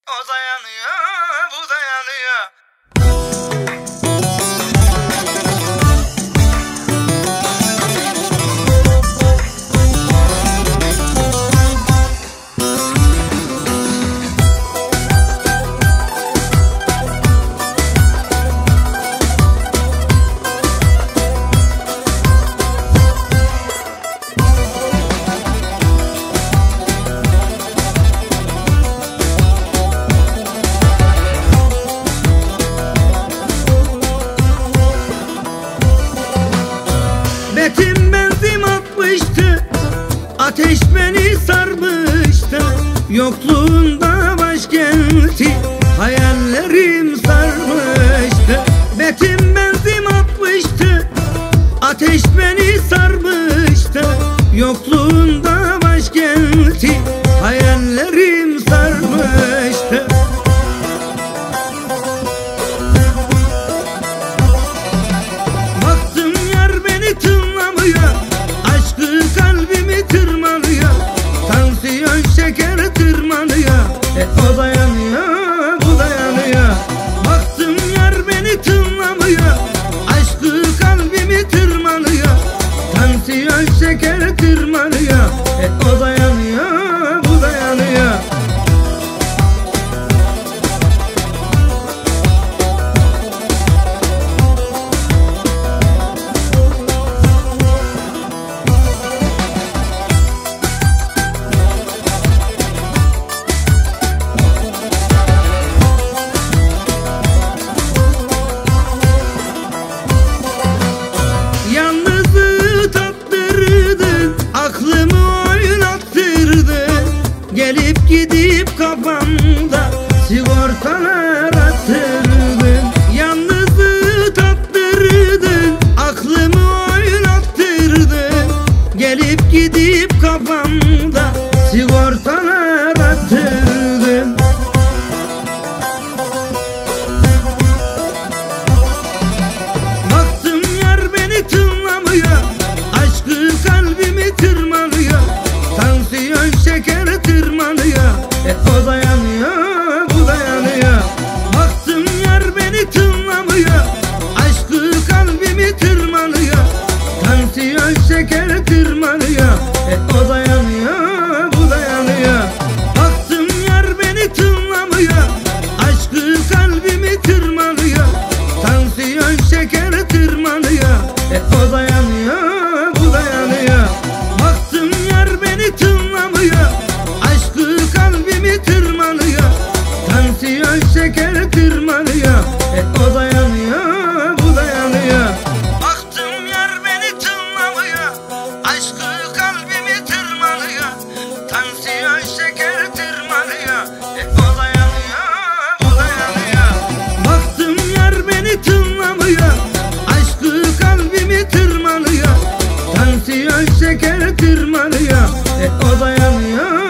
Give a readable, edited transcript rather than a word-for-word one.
O dayanıyor, bu dayanıyor. Betim benzin atmıştı, ateş beni sarmıştı. Yokluğunda başkenti hayallerim sarmıştı. Betim benzin atmıştı, ateş beni sarmıştı. Yokluğunda başkenti hayallerim sarmıştı. Tansiyon şeker tırmanıyor, o dayanıyor, bu dayanıyor. Baktım yar beni tınlamıyor, aşkı kalbimi tırmanıyor. Tansiyon şeker tırmanıyor, o dayanıyor, bu dayanıyor. Aklımı oynattırdın, gelip gidip kafamda sigortalar attırdın. Yalnızlığı tattırdın, aklımı oynattırdın, gelip gidip kafamda sigortalar attırdın. Baktım yar beni tınlamıyor, aşkı kalbimi tırmanıyor. Tansiyon şeker tırmanıyor, o dayanıyor, bu dayanıyor. Baktım yar beni tınlamıyor, aşkı kalbimi tırmanıyor. Tansiyon şeker tırmanıyor, o dayanıyor, bu dayanıyor. Baktım yar beni tınlamıyor, aşkı kalbimi tırmanıyor. Tansiyon şeker tırmanıyor, o dayanıyor, bu dayanıyor. Baktım yar beni tınlamıyor, aşkı kalbimi tırmanıyor. Tansiyon şeker tırmanıyor, o dayanıyor, bu dayanıyor. Baktım yar beni tınlamıyor, aşkı kalbimi tırmanıyor. Tansiyon şeker tırmanıyor, o dayanıyor, bu dayanıyor. Baktım yar beni tınlamıyor, aşkı kalbimi tırmanıyor. Tansiyon şeker tırmanıyor, o dayanıyor.